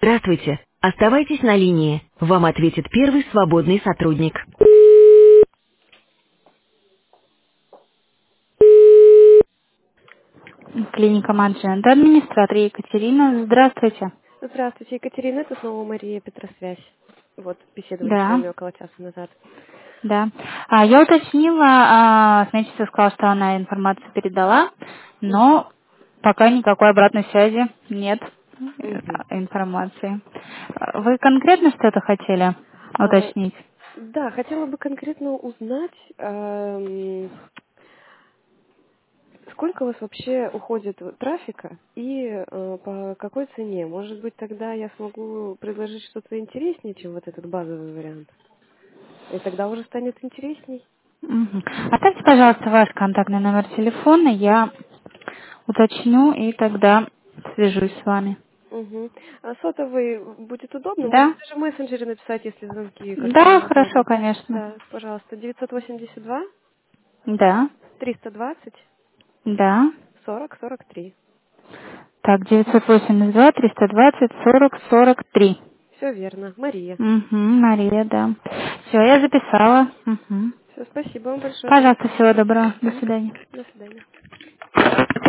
Здравствуйте. Оставайтесь на линии. Вам ответит первый свободный сотрудник. Клиника Маджента, администратор Екатерина. Здравствуйте. Здравствуйте, Екатерина, это снова Мария Петросвязь. Вот, беседовали с Да, вами около часа назад. да. Я уточнила, сменщица сказала, что она информацию передала, Мгм. но пока никакой обратной связи нет Мгм. информации. Вы конкретно что-то хотели А, уточнить? да, хотела бы конкретно узнать, сколько у вас вообще уходит трафика и по какой цене. Может быть, тогда я смогу предложить что-то интереснее, чем вот этот базовый вариант. И тогда уже станет интересней. Мгм. Оставьте, пожалуйста, ваш контактный номер телефона, я уточню и тогда свяжусь с вами. Угу. А сотовый будет удобно? Да? Можете даже в мессенджере написать, если звонки как-то Да, хорошо, неудобно. конечно. Да, пожалуйста, 982 Да, 320 да. 40-43. Так, 982-320-40-43. Все верно. Мария. Угу, Мария, да. Все, я записала. Угу. Все, спасибо вам большое. Пожалуйста, всего доброго. До Мгм. свидания. До свидания.